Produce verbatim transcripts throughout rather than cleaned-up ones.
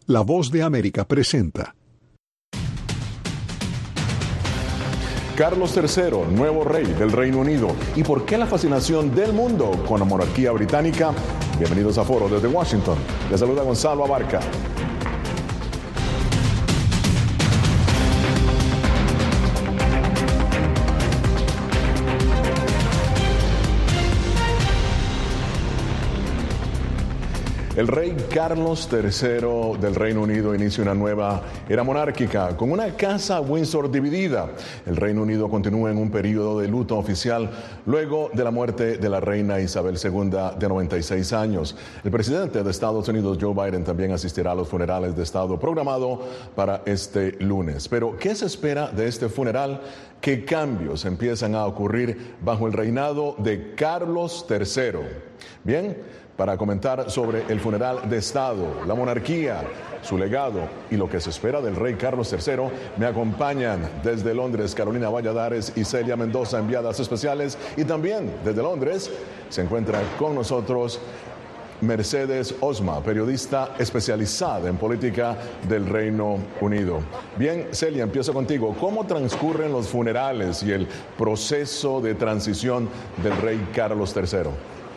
La Voz de América presenta. Carlos tercero, nuevo rey del Reino Unido. ¿Y por qué la fascinación del mundo con la monarquía británica? Bienvenidos a Foro desde Washington. Les saluda Gonzalo Abarca. El rey Carlos tercero del Reino Unido inicia una nueva era monárquica con una casa Windsor dividida. El Reino Unido continúa en un periodo de luto oficial luego de la muerte de la reina Isabel segunda de noventa y seis años. El presidente de Estados Unidos, Joe Biden, también asistirá a los funerales de Estado programado para este lunes. Pero, ¿qué se espera de este funeral? ¿Qué cambios empiezan a ocurrir bajo el reinado de Carlos tercero? Bien, para comentar sobre el funeral de Estado, la monarquía, su legado y lo que se espera del rey Carlos tercero, me acompañan desde Londres Carolina Valladares y Celia Mendoza, enviadas especiales, y también desde Londres se encuentra con nosotros Mercedes Osma, periodista especializada en política del Reino Unido. Bien, Celia, empiezo contigo. ¿Cómo transcurren los funerales y el proceso de transición del rey Carlos tercero?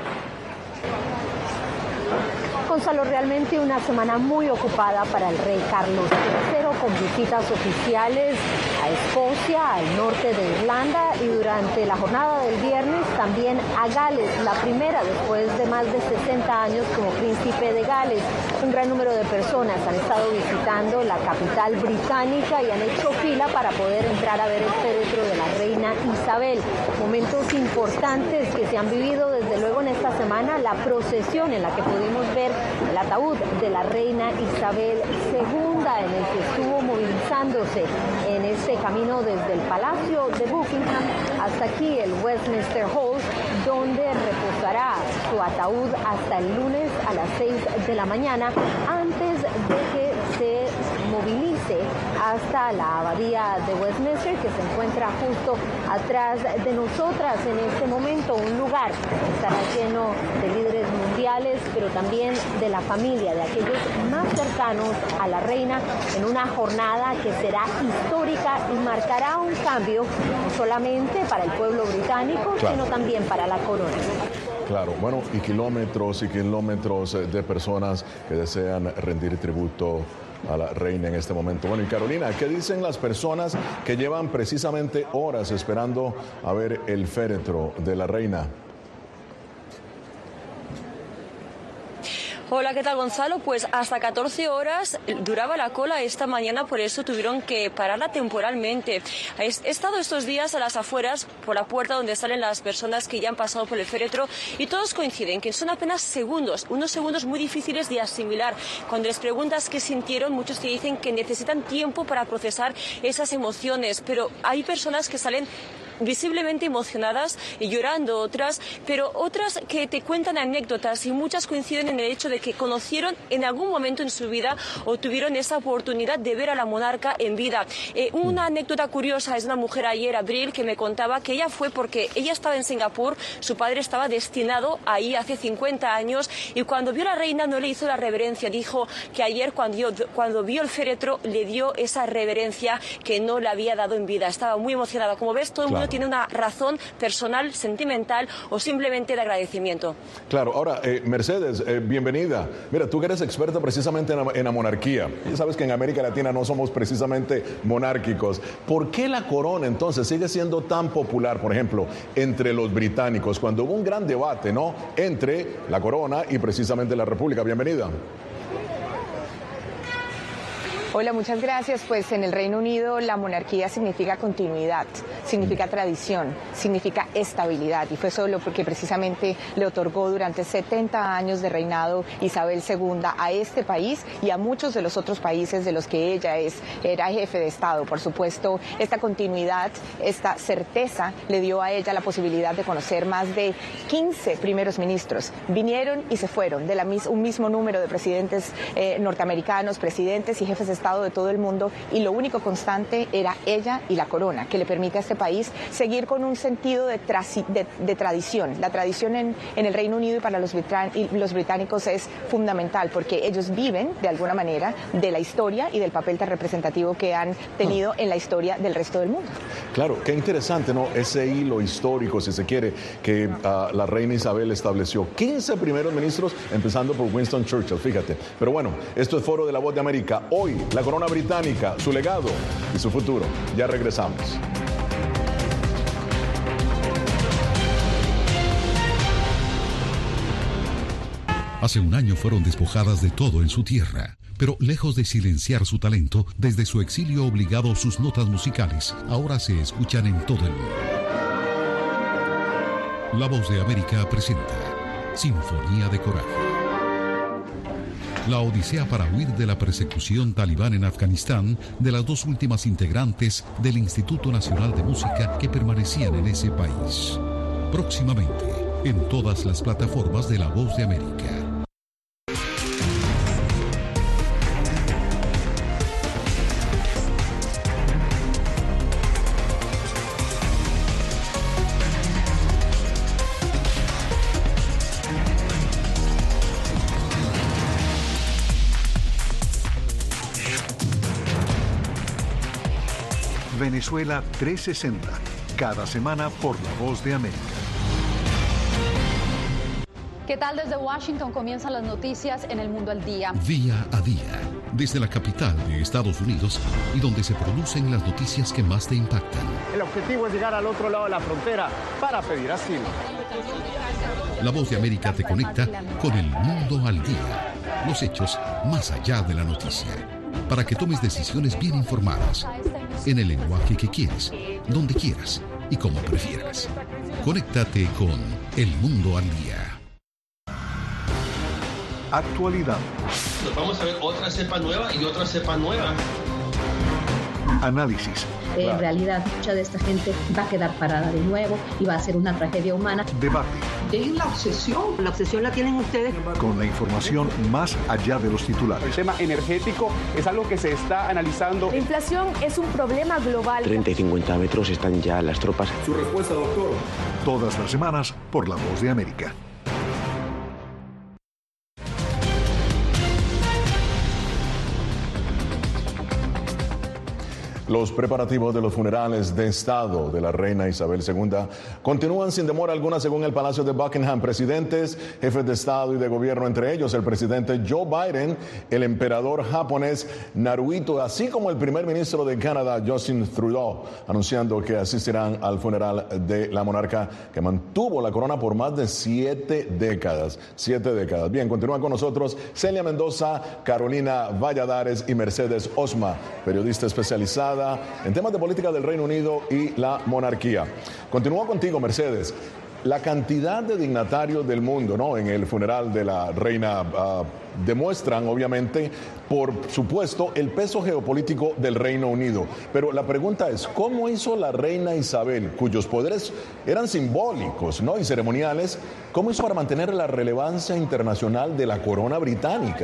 Gonzalo, realmente una semana muy ocupada para el rey Carlos tercero, con visitas oficiales a Escocia, al norte de Irlanda, y durante la jornada del viernes también a Gales, la primera después de más de sesenta años como príncipe de Gales. Un gran número de personas han estado visitando la capital británica y han hecho fila para poder entrar a ver el féretro de la reina Isabel. Momentos importantes que se han vivido desde luego en esta semana, la procesión en la que pudimos ver el ataúd de la reina Isabel segunda, en el que estuvo movilizándose en este camino desde el Palacio de Buckingham hasta aquí el Westminster Hall, donde reposará su ataúd hasta el lunes a las seis de la mañana, antes de que se movilice hasta la abadía de Westminster, que se encuentra justo atrás de nosotras en este momento, un lugar que estará lleno de líderes mundiales, pero también de la familia, de aquellos más cercanos a la reina, en una jornada que será histórica y marcará un cambio no solamente para el pueblo británico, claro, sino también para la corona. Claro, bueno, y kilómetros y kilómetros de personas que desean rendir tributo a la reina en este momento. Bueno, y Carolina, ¿qué dicen las personas que llevan precisamente horas esperando a ver el féretro de la reina? Hola, ¿qué tal, Gonzalo? Pues hasta catorce horas duraba la cola esta mañana, por eso tuvieron que pararla temporalmente. He estado estos días a las afueras, por la puerta donde salen las personas que ya han pasado por el féretro, y todos coinciden que son apenas segundos, unos segundos muy difíciles de asimilar. Cuando les preguntas qué sintieron, muchos te dicen que necesitan tiempo para procesar esas emociones, pero hay personas que salen visiblemente emocionadas y llorando, otras, pero otras que te cuentan anécdotas, y muchas coinciden en el hecho de que conocieron en algún momento en su vida o tuvieron esa oportunidad de ver a la monarca en vida. Eh, una anécdota curiosa es una mujer ayer, Abril, que me contaba que ella fue porque ella estaba en Singapur, su padre estaba destinado ahí hace cincuenta años, y cuando vio a la reina no le hizo la reverencia. Dijo que ayer cuando, cuando vio el féretro le dio esa reverencia que no le había dado en vida. Estaba muy emocionada. Como ves, todo el mundo tiene una razón personal, sentimental o simplemente de agradecimiento. Claro, ahora, eh, Mercedes, eh, bienvenida. Mira, tú que eres experta precisamente en la, en la monarquía. Ya sabes que en América Latina no somos precisamente monárquicos. ¿Por qué la corona entonces sigue siendo tan popular, por ejemplo, entre los británicos, cuando hubo un gran debate, ¿no?, entre la corona y precisamente la república? Bienvenida. Hola, muchas gracias. Pues en el Reino Unido la monarquía significa continuidad, significa tradición, significa estabilidad, y fue eso lo que precisamente le otorgó durante setenta años de reinado Isabel segunda a este país y a muchos de los otros países de los que ella es, era jefe de Estado. Por supuesto, esta continuidad, esta certeza le dio a ella la posibilidad de conocer más de quince primeros ministros. Vinieron y se fueron, de la mis, un mismo número de presidentes eh, norteamericanos, presidentes y jefes de Estado de todo el mundo, y lo único constante era ella y la corona, que le permite a este país seguir con un sentido de, de, de tradición. La tradición en, en el Reino Unido y para los, y los británicos es fundamental, porque ellos viven, de alguna manera, de la historia y del papel tan representativo que han tenido en la historia del resto del mundo. Claro, qué interesante, ¿no? Ese hilo histórico, si se quiere, que uh, la reina Isabel estableció. quince primeros ministros, empezando por Winston Churchill, fíjate. Pero bueno, esto es Foro de la Voz de América. Hoy, la corona británica, su legado y su futuro. Ya regresamos. Hace un año fueron despojadas de todo en su tierra, pero lejos de silenciar su talento, desde su exilio obligado sus notas musicales ahora se escuchan en todo el mundo. La Voz de América presenta Sinfonía de Coraje. La odisea para huir de la persecución talibán en Afganistán de las dos últimas integrantes del Instituto Nacional de Música que permanecían en ese país. Próximamente, en todas las plataformas de La Voz de América. Venezuela trescientos sesenta, cada semana por La Voz de América. ¿Qué tal? Desde Washington comienzan las noticias en El Mundo al Día. Día a día, desde la capital de Estados Unidos y donde se producen las noticias que más te impactan. El objetivo es llegar al otro lado de la frontera para pedir asilo. La Voz de América te conecta con El Mundo al Día. Los hechos más allá de la noticia. Para que tomes decisiones bien informadas, en el lenguaje que quieres, donde quieras y como prefieras. Conéctate con El Mundo al Día. Actualidad. Nos vamos a ver otra cepa nueva y otra cepa nueva. Análisis. En claro. realidad, mucha de esta gente va a quedar parada de nuevo y va a ser una tragedia humana. Debate. Es la obsesión. La obsesión la tienen ustedes. Con la información más allá de los titulares. El tema energético es algo que se está analizando. La inflación es un problema global. treinta y cincuenta metros están ya las tropas. Su respuesta, doctor. Todas las semanas por La Voz de América. Los preparativos de los funerales de Estado de la reina Isabel segunda continúan sin demora alguna según el Palacio de Buckingham. Presidentes, jefes de Estado y de Gobierno, entre ellos el presidente Joe Biden, el emperador japonés Naruhito, así como el primer ministro de Canadá, Justin Trudeau, anunciando que asistirán al funeral de la monarca que mantuvo la corona por más de siete décadas. Siete décadas. Bien, continúan con nosotros Celia Mendoza, Carolina Valladares y Mercedes Osma, periodista especializada en temas de política del Reino Unido y la monarquía. Continúo contigo, Mercedes. La cantidad de dignatarios del mundo, ¿no?, en el funeral de la reina uh, demuestran, obviamente, por supuesto, el peso geopolítico del Reino Unido. Pero la pregunta es, ¿cómo hizo la reina Isabel, cuyos poderes eran simbólicos, ¿no?, y ceremoniales, cómo hizo para mantener la relevancia internacional de la corona británica?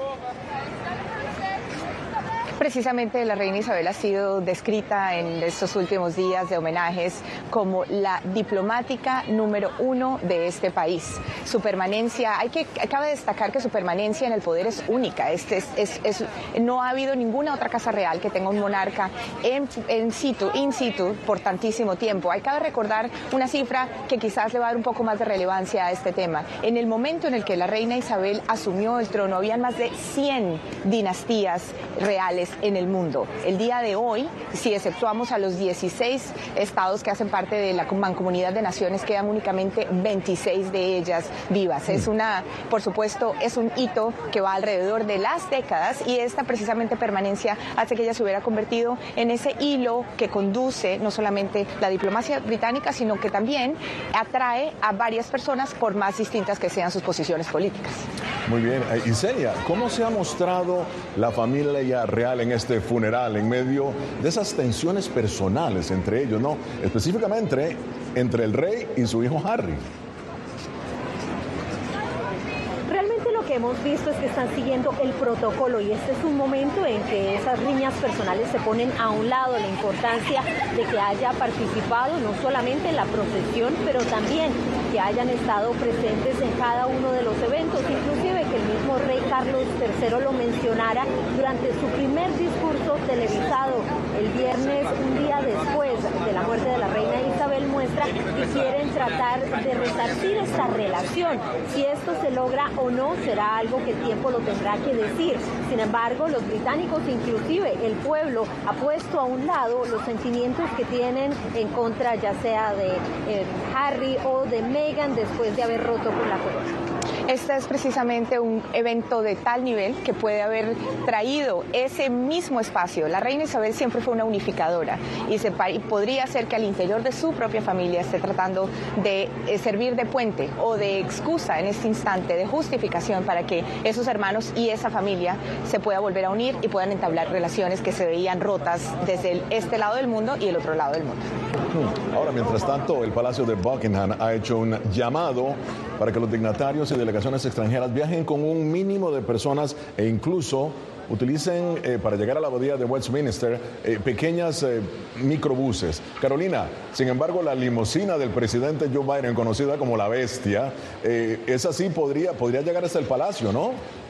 Precisamente la reina Isabel ha sido descrita en estos últimos días de homenajes como la diplomática número uno de este país. Su permanencia, hay que cabe destacar que su permanencia en el poder es única. Este es, es, es, no ha habido ninguna otra casa real que tenga un monarca en, en situ, in situ por tantísimo tiempo. Hay que recordar una cifra que quizás le va a dar un poco más de relevancia a este tema. En el momento en el que la reina Isabel asumió el trono, habían más de cien dinastías reales en el mundo. El día de hoy, si exceptuamos a los dieciséis estados que hacen parte de la mancomunidad de naciones, quedan únicamente veintiséis de ellas vivas. Es una, por supuesto, es un hito que va alrededor de las décadas, y esta precisamente permanencia hace que ella se hubiera convertido en ese hilo que conduce no solamente la diplomacia británica, sino que también atrae a varias personas, por más distintas que sean sus posiciones políticas. Muy bien. Y Celia, ¿cómo se ha mostrado la familia real en este funeral, en medio de esas tensiones personales entre ellos, ¿no?, específicamente entre el rey y su hijo Harry? Realmente lo que que hemos visto es que están siguiendo el protocolo y este es un momento en que esas riñas personales se ponen a un lado. La importancia de que haya participado no solamente en la procesión, pero también que hayan estado presentes en cada uno de los eventos, inclusive que el mismo rey Carlos tercero lo mencionara durante su primer discurso televisado el viernes, un día después de la muerte de la reina Isabel, muestra que quieren tratar de resarcir esta relación. Si esto se logra o no será algo que el tiempo lo tendrá que decir. Sin embargo, los británicos, inclusive el pueblo, ha puesto a un lado los sentimientos que tienen en contra ya sea de eh, Harry o de Meghan después de haber roto con la corona. Este es precisamente un evento de tal nivel que puede haber traído ese mismo espacio. La reina Isabel siempre fue una unificadora y, se, y podría ser que al interior de su propia familia esté tratando de eh, servir de puente o de excusa en este instante, de justificación para que esos hermanos y esa familia se pueda volver a unir y puedan entablar relaciones que se veían rotas desde el, este lado del mundo y el otro lado del mundo. Ahora, mientras tanto, el Palacio de Buckingham ha hecho un llamado para que los dignatarios y delegaciones extranjeras viajen con un mínimo de personas e incluso utilicen eh, para llegar a la abadía de Westminster eh, pequeñas eh, microbuses. Carolina, sin embargo, la limusina del presidente Joe Biden, conocida como la Bestia, eh, esa sí podría, podría llegar hasta el palacio, ¿no?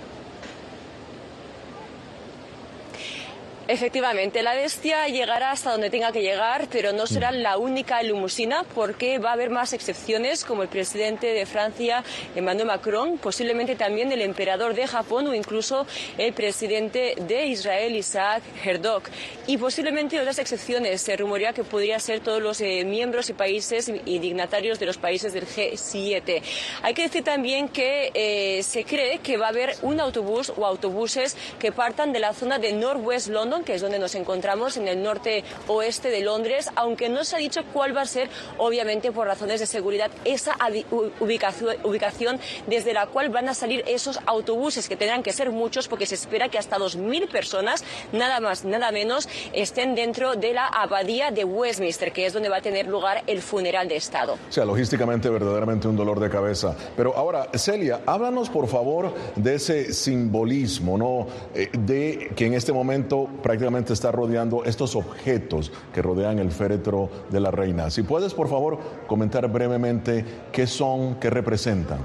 Efectivamente, la Bestia llegará hasta donde tenga que llegar, pero no será la única limusina porque va a haber más excepciones, como el presidente de Francia, Emmanuel Macron, posiblemente también el emperador de Japón o incluso el presidente de Israel, Isaac Herzog. Y posiblemente otras excepciones, se rumorea que podría ser todos los eh, miembros y países y dignatarios de los países del G siete. Hay que decir también que eh, se cree que va a haber un autobús o autobuses que partan de la zona de Northwest London, que es donde nos encontramos en el norte oeste de Londres, aunque no se ha dicho cuál va a ser, obviamente por razones de seguridad, esa ubicación, ubicación desde la cual van a salir esos autobuses, que tendrán que ser muchos porque se espera que hasta dos mil personas, nada más, nada menos, estén dentro de la abadía de Westminster, que es donde va a tener lugar el funeral de Estado. O sea, logísticamente verdaderamente un dolor de cabeza. Pero ahora, Celia, háblanos por favor de ese simbolismo, ¿no? Eh, de que en este momento prácticamente está rodeando estos objetos que rodean el féretro de la reina. Si puedes, por favor, comentar brevemente qué son, qué representan.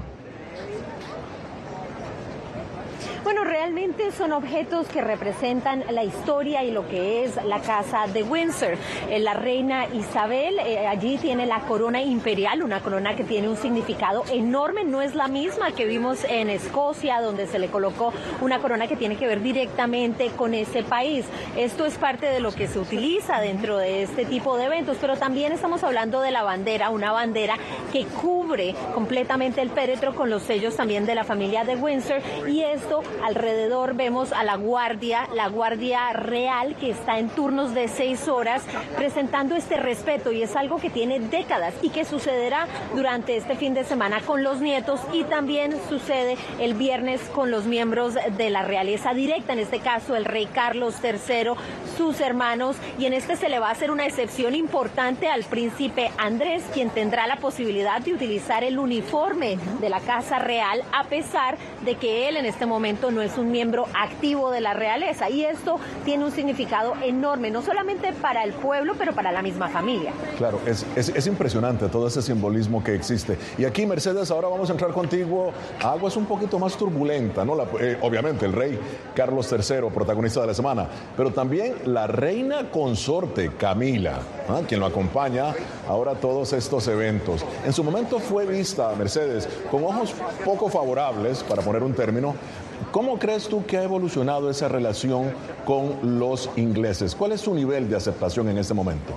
Bueno, realmente son objetos que representan la historia y lo que es la casa de Windsor. Eh, la reina Isabel eh, allí tiene la corona imperial, una corona que tiene un significado enorme, no es la misma que vimos en Escocia, donde se le colocó una corona que tiene que ver directamente con ese país. Esto es parte de lo que se utiliza dentro de este tipo de eventos, pero también estamos hablando de la bandera, una bandera que cubre completamente el féretro con los sellos también de la familia de Windsor, y esto alrededor vemos a la guardia, la guardia real, que está en turnos de seis horas presentando este respeto, y es algo que tiene décadas y que sucederá durante este fin de semana con los nietos, y también sucede el viernes con los miembros de la realeza directa, en este caso el rey Carlos tercero, sus hermanos, y en este se le va a hacer una excepción importante al príncipe Andrés, quien tendrá la posibilidad de utilizar el uniforme de la Casa Real, a pesar de que él en este momento no es un miembro activo de la realeza, y esto tiene un significado enorme, no solamente para el pueblo, pero para la misma familia. Claro, es, es, es impresionante todo ese simbolismo que existe. Y aquí, Mercedes, ahora vamos a entrar contigo a aguas un poquito más turbulenta, ¿no? La, eh, obviamente el rey Carlos tercero, protagonista de la semana, pero también la reina consorte Camila, ¿ah? quien lo acompaña ahora a todos estos eventos. En su momento fue vista, Mercedes, con ojos poco favorables, para poner un término. ¿Cómo crees tú que ha evolucionado esa relación con los ingleses? ¿Cuál es su nivel de aceptación en este momento?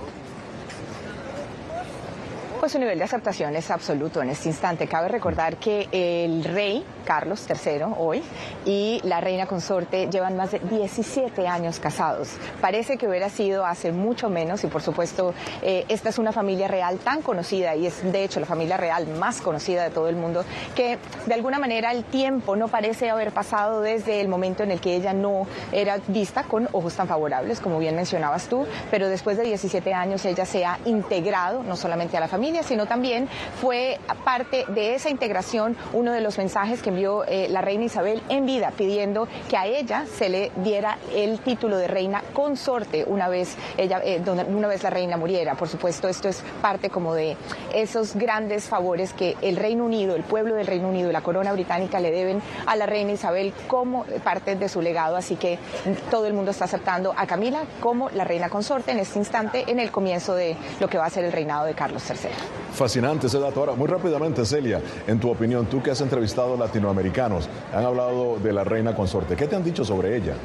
Pues su nivel de aceptación es absoluto en este instante. Cabe recordar que el rey Carlos tercero hoy y la reina consorte llevan más de diecisiete años casados. Parece que hubiera sido hace mucho menos, y por supuesto eh, esta es una familia real tan conocida, y es de hecho la familia real más conocida de todo el mundo, que de alguna manera el tiempo no parece haber pasado desde el momento en el que ella no era vista con ojos tan favorables, como bien mencionabas tú, pero después de diecisiete años ella se ha integrado no solamente a la familia, familia, sino también fue parte de esa integración uno de los mensajes que envió eh, la reina Isabel en vida, pidiendo que a ella se le diera el título de reina consorte una vez ella, eh, una vez la reina muriera. Por supuesto, esto es parte como de esos grandes favores que el Reino Unido, el pueblo del Reino Unido y la corona británica le deben a la reina Isabel como parte de su legado. Así que todo el mundo está aceptando a Camila como la reina consorte en este instante, en el comienzo de lo que va a ser el reinado de Carlos tercero. Fascinante ese dato. Ahora, muy rápidamente, Celia, en tu opinión, tú que has entrevistado latinoamericanos, han hablado de la reina consorte. ¿Qué te han dicho sobre ella?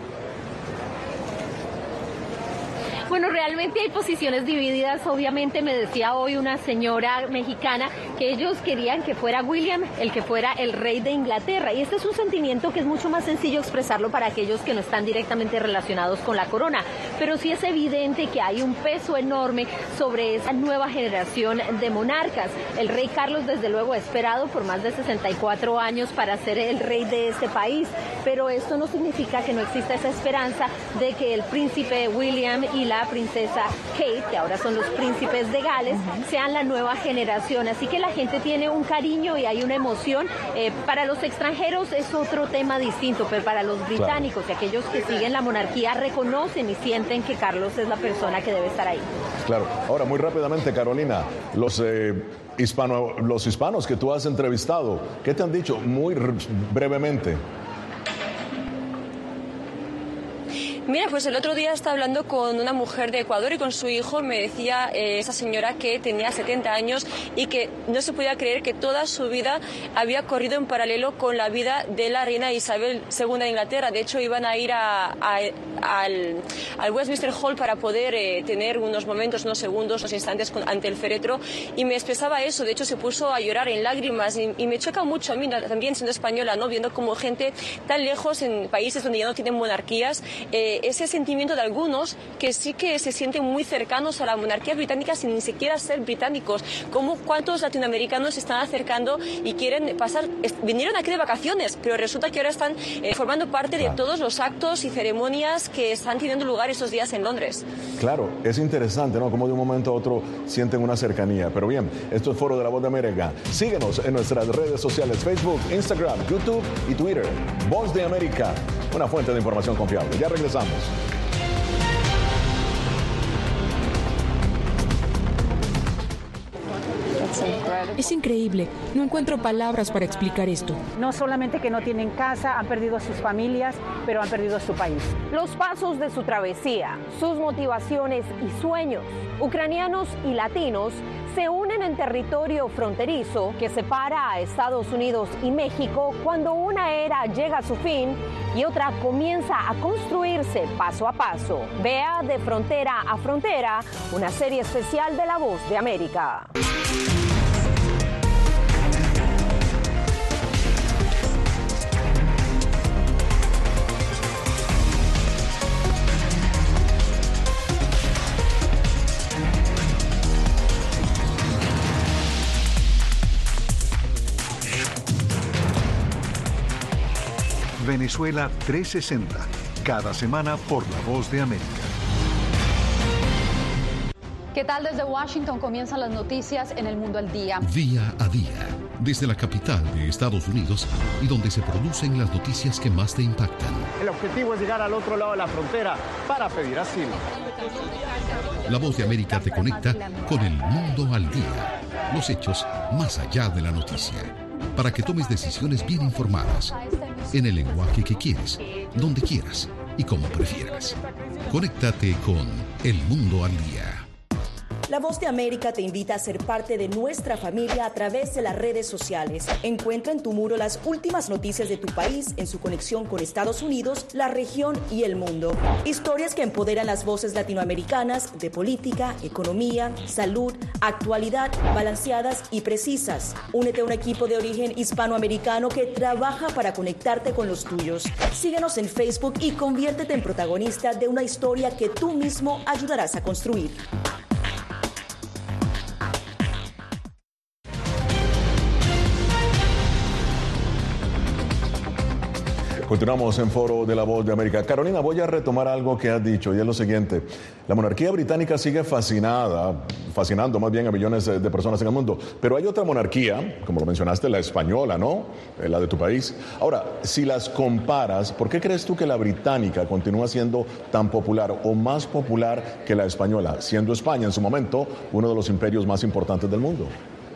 Bueno, realmente hay posiciones divididas. Obviamente me decía hoy una señora mexicana que ellos querían que fuera William el que fuera el rey de Inglaterra. Y este es un sentimiento que es mucho más sencillo expresarlo para aquellos que no están directamente relacionados con la corona. Pero sí es evidente que hay un peso enorme sobre esa nueva generación de monarcas. El rey Carlos, desde luego, ha esperado por más de sesenta y cuatro años para ser el rey de este país. Pero esto no significa que no exista esa esperanza de que el príncipe William y la princesa Kate, que ahora son los príncipes de Gales, sean la nueva generación. Así que la gente tiene un cariño y hay una emoción. Eh, para los extranjeros es otro tema distinto, pero para los británicos y aquellos que siguen la monarquía reconocen y sienten que Carlos es la persona que debe estar ahí. Claro. Ahora, muy rápidamente, Carolina, los, eh, hispano, los hispanos que tú has entrevistado, ¿qué te han dicho? Muy brevemente. Mira, pues el otro día estaba hablando con una mujer de Ecuador y con su hijo. Me decía eh, esa señora que tenía setenta años y que no se podía creer que toda su vida había corrido en paralelo con la vida de la reina Isabel segunda de Inglaterra. De hecho, iban a ir a, a, al, al Westminster Hall para poder eh, tener unos momentos, unos segundos, unos instantes con, ante el féretro, y me expresaba eso. De hecho, se puso a llorar en lágrimas y, y me choca mucho a mí también, siendo española, ¿no? Viendo como gente tan lejos en países donde ya no tienen monarquías, eh, ese sentimiento de algunos que sí que se sienten muy cercanos a la monarquía británica sin ni siquiera ser británicos. Como cuántos latinoamericanos se están acercando y quieren pasar, vinieron aquí de vacaciones, pero resulta que ahora están eh, formando parte de todos los actos y ceremonias que están teniendo lugar estos días en Londres. Claro, es interesante, ¿no? Como de un momento a otro sienten una cercanía. Pero bien, esto es Foro de la Voz de América. Síguenos en nuestras redes sociales, Facebook, Instagram, YouTube y Twitter. Voz de América, una fuente de información confiable. Ya regresamos. Es increíble. No encuentro palabras para explicar esto. No solamente que no tienen casa, han perdido a sus familias, pero han perdido su país. Los pasos de su travesía, sus motivaciones y sueños, ucranianos y latinos, se unen en territorio fronterizo que separa a Estados Unidos y México cuando una era llega a su fin y otra comienza a construirse paso a paso. Vea De Frontera a Frontera, una serie especial de La Voz de América. Venezuela trescientos sesenta, cada semana por La Voz de América. ¿Qué tal? Desde Washington comienzan las noticias en El Mundo al Día. Día a día, desde la capital de Estados Unidos y donde se producen las noticias que más te impactan. El objetivo es llegar al otro lado de la frontera para pedir asilo. La Voz de América te conecta con El Mundo al Día. Los hechos más allá de la noticia. Para que tomes decisiones bien informadas, en el lenguaje que quieres, donde quieras y como prefieras. Conéctate con El Mundo al Día. La Voz de América te invita a ser parte de nuestra familia a través de las redes sociales. Encuentra en tu muro las últimas noticias de tu país en su conexión con Estados Unidos, la región y el mundo. Historias que empoderan las voces latinoamericanas de política, economía, salud, actualidad, balanceadas y precisas. Únete a un equipo de origen hispanoamericano que trabaja para conectarte con los tuyos. Síguenos en Facebook y conviértete en protagonista de una historia que tú mismo ayudarás a construir. Continuamos en Foro de la Voz de América. Carolina, voy a retomar algo que has dicho y es lo siguiente. La monarquía británica sigue fascinada, fascinando más bien a millones de personas en el mundo, pero hay otra monarquía, como lo mencionaste, la española, ¿no? La de tu país. Ahora, si las comparas, ¿por qué crees tú que la británica continúa siendo tan popular o más popular que la española, siendo España en su momento uno de los imperios más importantes del mundo?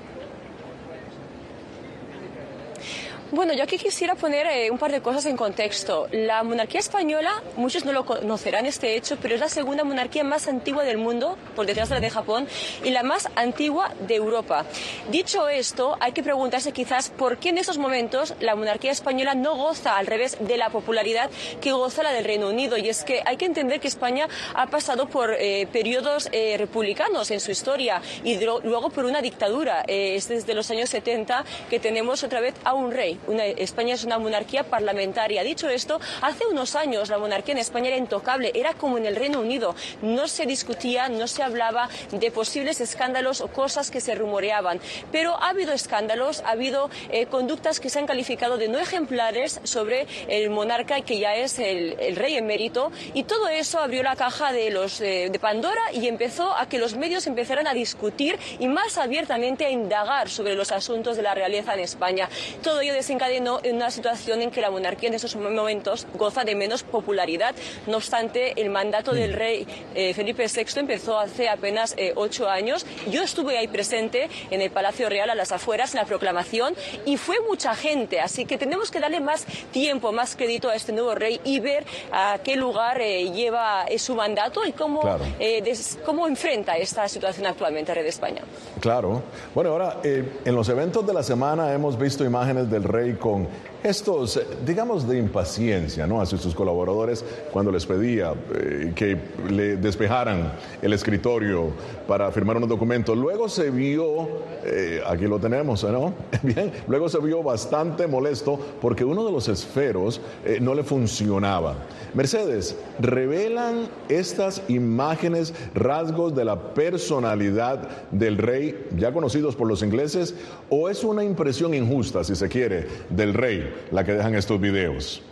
Bueno, yo aquí quisiera poner eh, un par de cosas en contexto. La monarquía española, muchos no lo conocerán este hecho, pero es la segunda monarquía más antigua del mundo, por detrás de la de Japón, y la más antigua de Europa. Dicho esto, hay que preguntarse quizás por qué en esos momentos la monarquía española no goza, al revés, de la popularidad que goza la del Reino Unido. Y es que hay que entender que España ha pasado por eh, periodos eh, republicanos en su historia y de, luego por una dictadura. Eh, es desde los años setenta que tenemos otra vez a un rey. Una, España es una monarquía parlamentaria. Dicho esto, hace unos años la monarquía en España era intocable, era como en el Reino Unido. No se discutía, no se hablaba de posibles escándalos o cosas que se rumoreaban. Pero ha habido escándalos, ha habido eh, conductas que se han calificado de no ejemplares sobre el monarca, que ya es el, el rey emérito, y todo eso abrió la caja de, los, eh, de Pandora y empezó a que los medios empezaran a discutir y más abiertamente a indagar sobre los asuntos de la realeza en España. Todo ello desencadenó en una situación en que la monarquía en esos momentos goza de menos popularidad. No obstante, el mandato del rey eh, Felipe sexto empezó hace apenas eh, ocho años. Yo estuve ahí presente en el Palacio Real, a las afueras, en la proclamación, y fue mucha gente. Así que tenemos que darle más tiempo, más crédito a este nuevo rey y ver a qué lugar eh, lleva eh, su mandato y cómo, claro. eh, des, cómo enfrenta esta situación actualmente el rey de España. Claro. Bueno, ahora, eh, en los eventos de la semana hemos visto imágenes del rey con estos, digamos, de impaciencia, ¿no?, hacia sus colaboradores cuando les pedía eh, que le despejaran el escritorio para firmar unos documentos. Luego se vio, eh, aquí lo tenemos, ¿no? Bien, luego se vio bastante molesto porque uno de los esferos eh, no le funcionaba. Mercedes, ¿revelan estas imágenes rasgos de la personalidad del rey ya conocidos por los ingleses o es una impresión injusta, si se quiere, del rey la que dejan estos videos?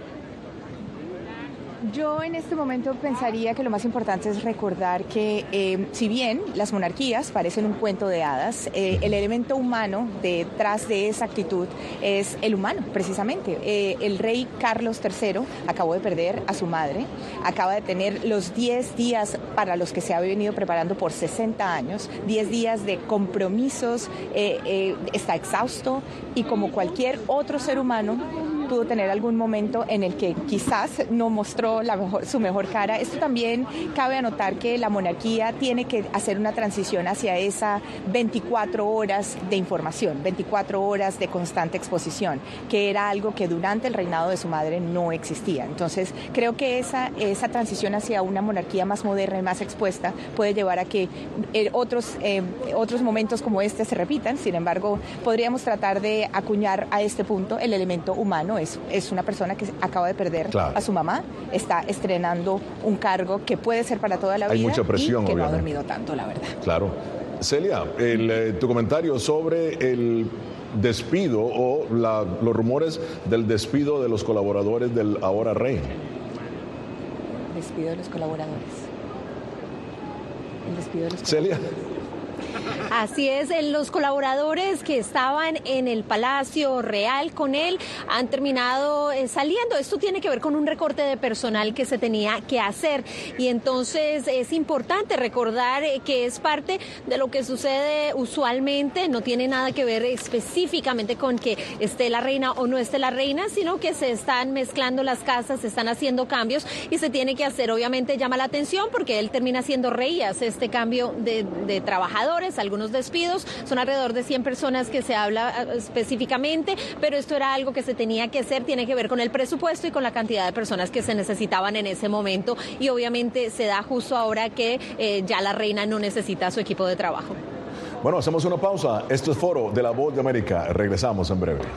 Yo en este momento pensaría que lo más importante es recordar que eh, si bien las monarquías parecen un cuento de hadas, eh, el elemento humano detrás de esa actitud es el humano, precisamente. Eh, el rey Carlos tercero acabó de perder a su madre, acaba de tener los diez días para los que se ha venido preparando por sesenta años, diez días de compromisos, eh, eh, está exhausto y como cualquier otro ser humano pudo tener algún momento en el que quizás no mostró la mejor, su mejor cara. Esto también cabe anotar que la monarquía tiene que hacer una transición hacia esa veinticuatro horas de información, veinticuatro horas de constante exposición, que era algo que durante el reinado de su madre no existía. Entonces, creo que esa, esa transición hacia una monarquía más moderna y más expuesta puede llevar a que eh, otros, eh, otros momentos como este se repitan. Sin embargo, podríamos tratar de acuñar a este punto el elemento humano. Es, es una persona que acaba de perder claro. a su mamá, está estrenando un cargo que puede ser para toda la Hay vida mucha presión, y que obviamente. no ha dormido tanto, la verdad. Claro. Celia, el, eh, tu comentario sobre el despido o la, los rumores del despido de los colaboradores del ahora rey. Despido de los colaboradores. El despido de los Celia. Así es, los colaboradores que estaban en el Palacio Real con él han terminado saliendo. Esto tiene que ver con un recorte de personal que se tenía que hacer y entonces es importante recordar que es parte de lo que sucede usualmente. No tiene nada que ver específicamente con que esté la reina o no esté la reina, sino que se están mezclando las casas, se están haciendo cambios y se tiene que hacer. Obviamente llama la atención porque él termina siendo rey y hace este cambio de, de trabajadores, algunos despidos, son alrededor de cien personas que se habla específicamente, pero esto era algo que se tenía que hacer, tiene que ver con el presupuesto y con la cantidad de personas que se necesitaban en ese momento y obviamente se da justo ahora que eh, ya la reina no necesita su equipo de trabajo. Bueno, hacemos una pausa. Esto es Foro de la Voz de América. Regresamos en breve.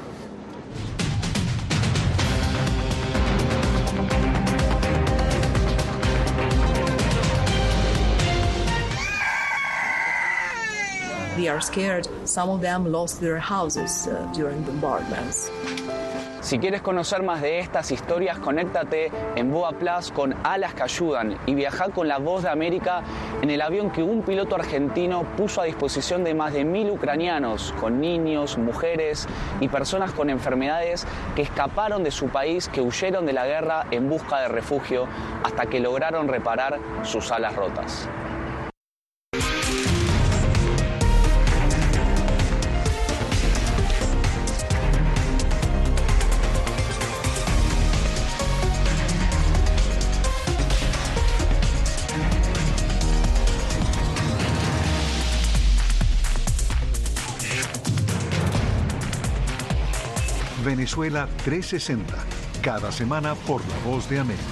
They are scared. Some of them lost their houses uh, during bombardments. Si quieres conocer más de estas historias, conéctate en Boa Plus con Alas que Ayudan y viaja con la Voz de América en el avión que un piloto argentino puso a disposición de más de mil ucranianos, con niños, mujeres y personas con enfermedades que escaparon de su país, que huyeron de la guerra en busca de refugio hasta que lograron reparar sus alas rotas. Venezuela trescientos sesenta, cada semana por La Voz de América.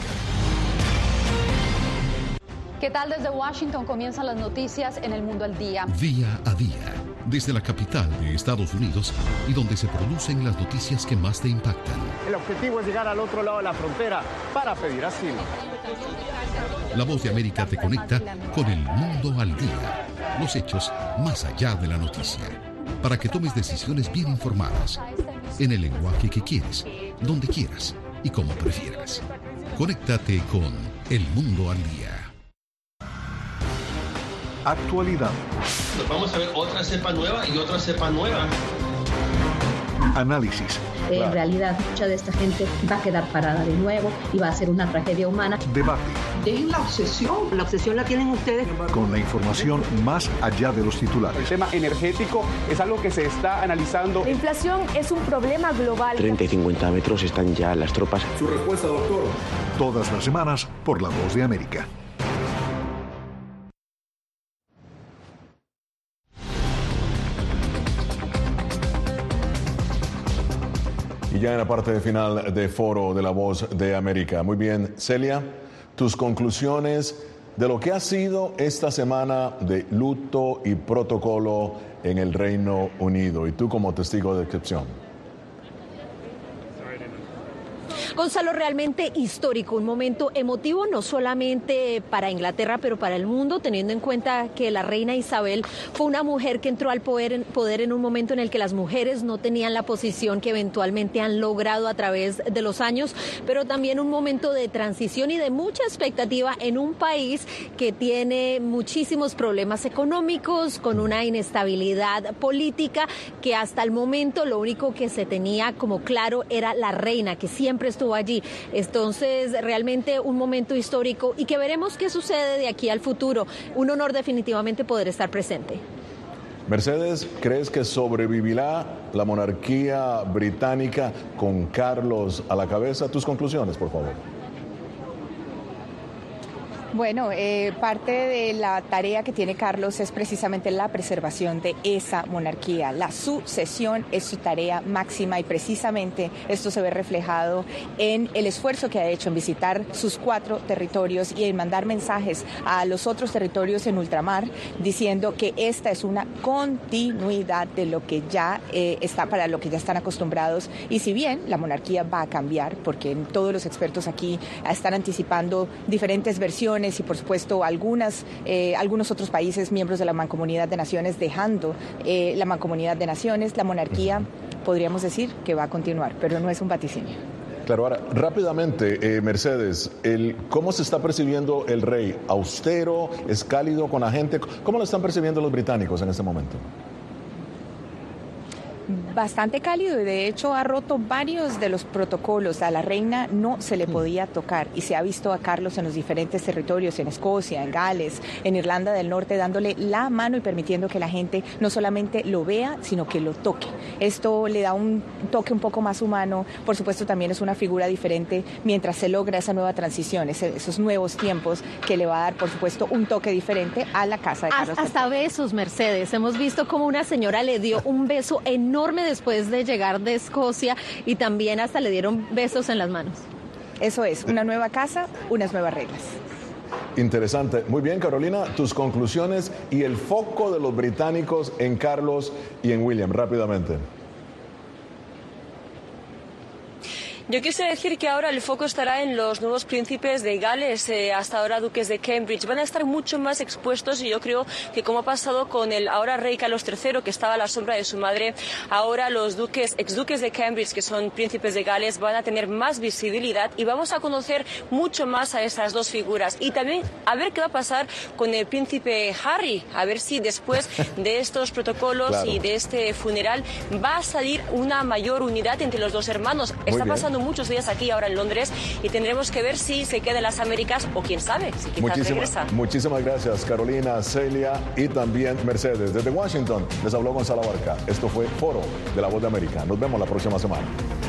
¿Qué tal? Desde Washington comienzan las noticias en El Mundo al Día. Día a día, desde la capital de Estados Unidos y donde se producen las noticias que más te impactan. El objetivo es llegar al otro lado de la frontera para pedir asilo. La Voz de América te conecta con El Mundo al Día, los hechos más allá de la noticia, para que tomes decisiones bien informadas, en el lenguaje que quieres, donde quieras y como prefieras. Conéctate con El Mundo al Día. Actualidad. Nos vamos a ver otra cepa nueva y otra cepa nueva. Análisis. En realidad, mucha de esta gente va a quedar parada de nuevo y va a ser una tragedia humana. Debate. Dejen la obsesión. La obsesión la tienen ustedes. Con la información más allá de los titulares. El tema energético es algo que se está analizando. La inflación es un problema global. treinta y cincuenta metros están ya las tropas. Su respuesta, doctor. Todas las semanas por La Voz de América. Y ya en la parte final de Foro de La Voz de América. Muy bien, Celia, tus conclusiones de lo que ha sido esta semana de luto y protocolo en el Reino Unido, y tú como testigo de excepción. Gonzalo, realmente histórico, un momento emotivo no solamente para Inglaterra, pero para el mundo, teniendo en cuenta que la reina Isabel fue una mujer que entró al poder en, poder en un momento en el que las mujeres no tenían la posición que eventualmente han logrado a través de los años, pero también un momento de transición y de mucha expectativa en un país que tiene muchísimos problemas económicos, con una inestabilidad política, que hasta el momento lo único que se tenía como claro era la reina, que siempre estuvo allí. Entonces, realmente un momento histórico y que veremos qué sucede de aquí al futuro. Un honor definitivamente poder estar presente. Mercedes, ¿crees que sobrevivirá la monarquía británica con Carlos a la cabeza? Tus conclusiones, por favor. Bueno, eh, parte de la tarea que tiene Carlos es precisamente la preservación de esa monarquía. La sucesión es su tarea máxima y precisamente esto se ve reflejado en el esfuerzo que ha hecho en visitar sus cuatro territorios y en mandar mensajes a los otros territorios en ultramar diciendo que esta es una continuidad de lo que ya eh, está, para lo que ya están acostumbrados. Y si bien la monarquía va a cambiar, porque todos los expertos aquí están anticipando diferentes versiones, y por supuesto algunas, eh, algunos otros países miembros de la Mancomunidad de Naciones dejando eh, la Mancomunidad de Naciones, la monarquía podríamos decir que va a continuar, pero no es un vaticinio. Claro, ahora, rápidamente, eh, Mercedes, el, ¿cómo se está percibiendo el rey? ¿Austero? ¿Es cálido con la gente? ¿Cómo lo están percibiendo los británicos en este momento? Bastante cálido y de hecho ha roto varios de los protocolos. A la reina no se le podía tocar y se ha visto a Carlos en los diferentes territorios, en Escocia, en Gales, en Irlanda del Norte, dándole la mano y permitiendo que la gente no solamente lo vea, sino que lo toque. Esto le da un toque un poco más humano. Por supuesto, también es una figura diferente mientras se logra esa nueva transición, esos nuevos tiempos que le va a dar, por supuesto, un toque diferente a la casa de Carlos. Hasta besos, Mercedes. Hemos visto cómo una señora le dio un beso enorme después de llegar de Escocia y también hasta le dieron besos en las manos. Eso es, una nueva casa, unas nuevas reglas. Interesante. Muy bien, Carolina, tus conclusiones y el foco de los británicos en Carlos y en William, rápidamente. Yo quisiera decir que ahora el foco estará en los nuevos príncipes de Gales, eh, hasta ahora duques de Cambridge. Van a estar mucho más expuestos y yo creo que, como ha pasado con el ahora rey Carlos tercero, que estaba a la sombra de su madre, ahora los duques, exduques de Cambridge, que son príncipes de Gales, van a tener más visibilidad y vamos a conocer mucho más a esas dos figuras. Y también a ver qué va a pasar con el príncipe Harry, a ver si después de estos protocolos claro. y de este funeral va a salir una mayor unidad entre los dos hermanos. Muy Está bien. pasando muchos días aquí ahora en Londres y tendremos que ver si se queda en las Américas o quién sabe, si quizás Muchísima, regresa. Muchísimas gracias, Carolina, Celia y también Mercedes. Desde Washington les habló Gonzalo Abarca. Esto fue Foro de la Voz de América. Nos vemos la próxima semana.